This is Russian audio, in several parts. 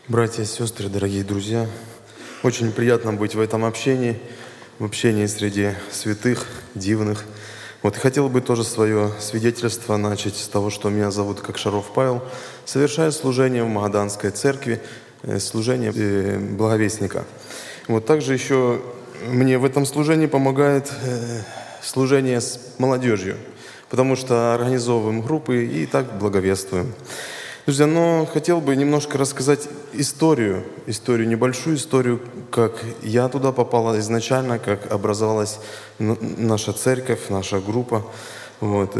Братья и сестры, дорогие друзья, очень приятно быть в этом общении, в общении среди святых, дивных. Вот хотел бы тоже свое свидетельство начать с того, что меня зовут Кокшаров Павел. Совершаю служение в Магаданской церкви, служение благовестника. Вот также еще мне в этом служении помогает служение с молодежью, потому что организовываем группы и так благовествуем. Друзья, но хотел бы немножко рассказать историю, небольшую историю, как я туда попала изначально, как образовалась наша церковь, наша группа. Вот.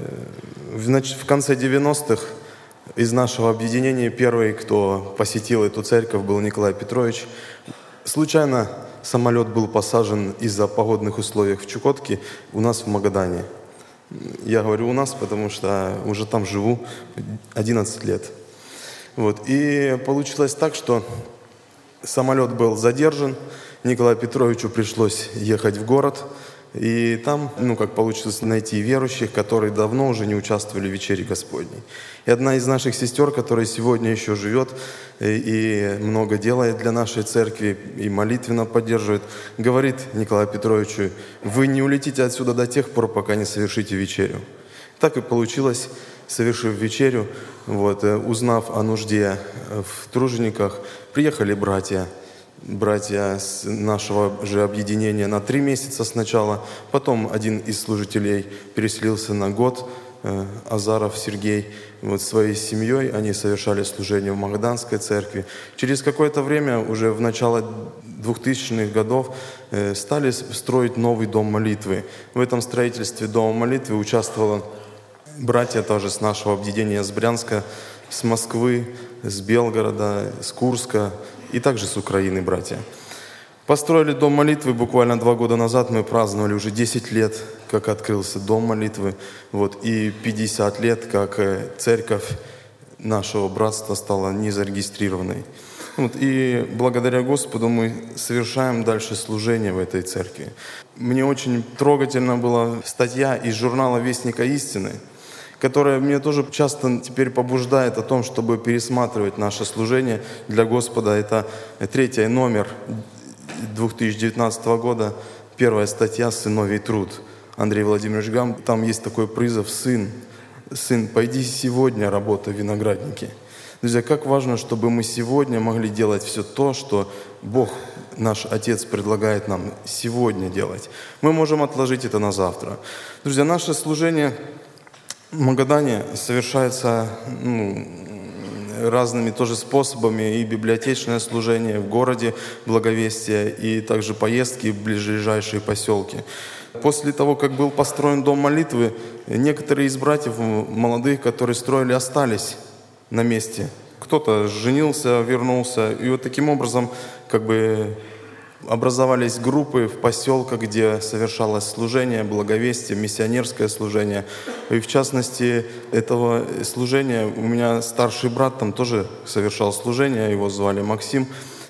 В конце 90-х из нашего объединения первый, кто посетил эту церковь, был Николай Петрович. Случайно самолет был посажен из-за погодных условий в Чукотке у нас в Магадане. Я говорю у нас, потому что уже там живу 11 лет. Вот. И получилось так, что самолет был задержан, Николаю Петровичу пришлось ехать в город, и там, как получилось, найти верующих, которые давно уже не участвовали в вечере Господней. И одна из наших сестер, которая сегодня еще живет и много делает для нашей церкви, и молитвенно поддерживает, говорит Николаю Петровичу: вы не улетите отсюда до тех пор, пока не совершите вечерю. Так и получилось. Совершив вечерю, узнав о нужде в тружениках, приехали братья с нашего же объединения на 3 месяца сначала. Потом один из служителей переселился на год, Азаров Сергей, своей семьей. Они совершали служение в Магаданской церкви. Через какое-то время, уже в начало 2000-х годов, стали строить новый дом молитвы. В этом строительстве дома молитвы участвовало братья тоже с нашего объединения, с Брянска, с Москвы, с Белгорода, с Курска и также с Украины братья. Построили дом молитвы буквально 2 года назад. Мы праздновали уже 10 лет, как открылся дом молитвы. И 50 лет, как церковь нашего братства стала незарегистрированной. И благодаря Господу мы совершаем дальше служение в этой церкви. Мне очень трогательна была статья из журнала «Вестника истины», которая меня тоже часто теперь побуждает о том, чтобы пересматривать наше служение для Господа. Это 3 номер 2019 года, 1 статья «Сыновий труд». Андрей Владимирович Гам, там есть такой призыв: «Сын, пойди сегодня работай в винограднике». Друзья, как важно, чтобы мы сегодня могли делать все то, что Бог, наш Отец, предлагает нам сегодня делать. Мы можем отложить это на завтра. Друзья, наше служение в Магадане совершается разными тоже способами: и библиотечное служение в городе, благовестие, и также поездки в ближайшие поселки. После того, как был построен дом молитвы, некоторые из братьев молодых, которые строили, остались на месте. Кто-то женился, вернулся. И таким образом образовались группы в поселках, где совершалось служение, благовестие, миссионерское служение. И в частности, этого служения у меня старший брат там тоже совершал служение, его звали Максим.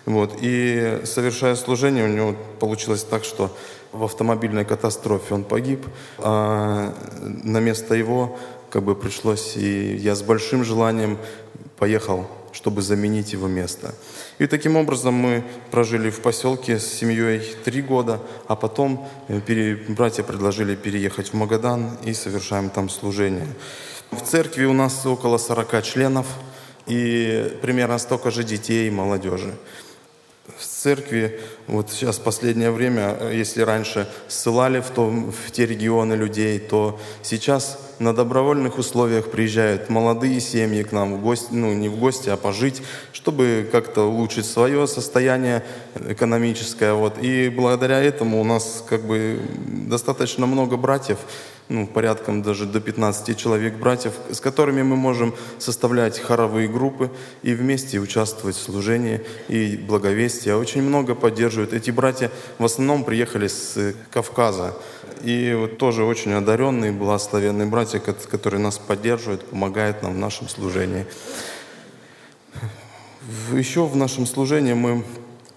И совершая служение, у него получилось так, что в автомобильной катастрофе он погиб, а на место его пришлось, и я с большим желанием поехал, чтобы заменить его место. И таким образом мы прожили в поселке с семьей 3 года, а потом братья предложили переехать в Магадан, и совершаем там служение. В церкви у нас около 40 членов и примерно столько же детей и молодежи. В церкви сейчас в последнее время, если раньше ссылали в те регионы людей, то сейчас на добровольных условиях приезжают молодые семьи к нам в гости, не в гости, а пожить, чтобы как-то улучшить свое состояние экономическое. И благодаря этому у нас достаточно много братьев, порядком даже до 15 человек братьев, с которыми мы можем составлять хоровые группы и вместе участвовать в служении и благовестии. Очень много поддерживают. Эти братья в основном приехали с Кавказа. И тоже очень одаренные, благословенные братья, которые нас поддерживают, помогают нам в нашем служении. Еще в нашем служении мы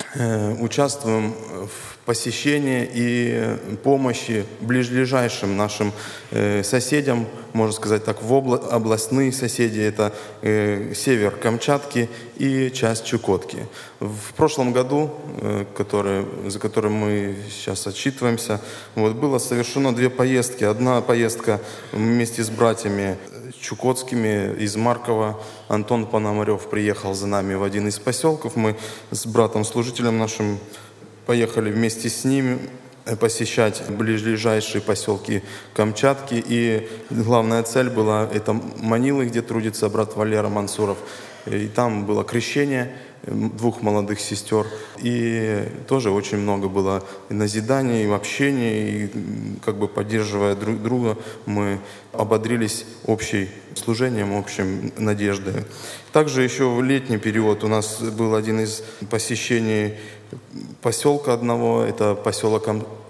участвуем в посещении и помощи ближайшим нашим соседям, можно сказать так, областные соседи, это север Камчатки и часть Чукотки. В прошлом году, за которым мы сейчас отчитываемся, было совершено 2 поездки. Одна поездка вместе с братьями чукотскими из Маркова. Антон Пономарев приехал за нами в один из поселков. Мы с братом-служителем нашим поехали вместе с ним посещать ближайшие поселки Камчатки. И главная цель была это Манилы, где трудится брат Валера Мансуров. И там было крещение 2 молодых сестер. И тоже очень много было и назиданий, и общения, и поддерживая друг друга, мы ободрились общим служением, общим надеждой. Также еще в летний период у нас был один из посещений поселка одного, это поселок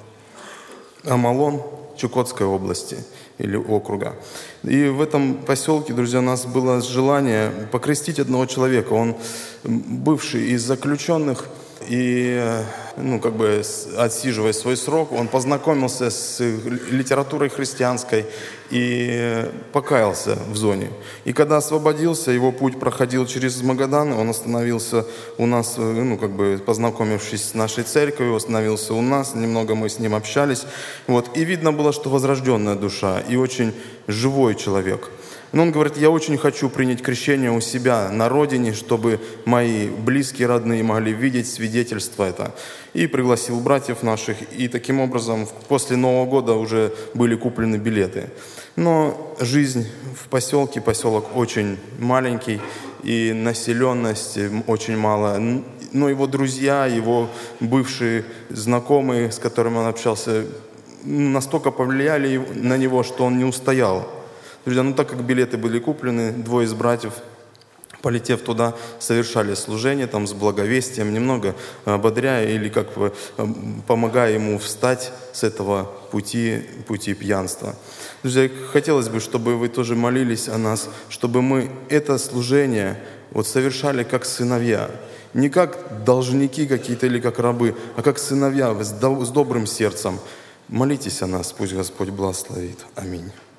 Амалон Чукотской области или округа. И в этом поселке, друзья, у нас было желание покрестить одного человека. Он бывший из заключенных, и отсиживая свой срок, он познакомился с литературой христианской и покаялся в зоне. И когда освободился, его путь проходил через Магадан, он остановился у нас, познакомившись с нашей церковью, остановился у нас, немного мы с ним общались. И видно было, что возрожденная душа и очень живой человек. Но он говорит: я очень хочу принять крещение у себя на родине, чтобы мои близкие, родные могли видеть свидетельство это. И пригласил братьев наших, и таким образом после Нового года уже были куплены билеты. Но жизнь в поселке, поселок очень маленький, и населенность очень мало. Но его друзья, его бывшие знакомые, с которыми он общался, настолько повлияли на него, что он не устоял. Друзья, так как билеты были куплены, 2 из братьев, полетев туда, совершали служение там с благовестием, немного ободряя или помогая ему встать с этого пути пьянства. Друзья, хотелось бы, чтобы вы тоже молились о нас, чтобы мы это служение совершали как сыновья. Не как должники какие-то или как рабы, а как сыновья с добрым сердцем. Молитесь о нас, пусть Господь благословит. Аминь.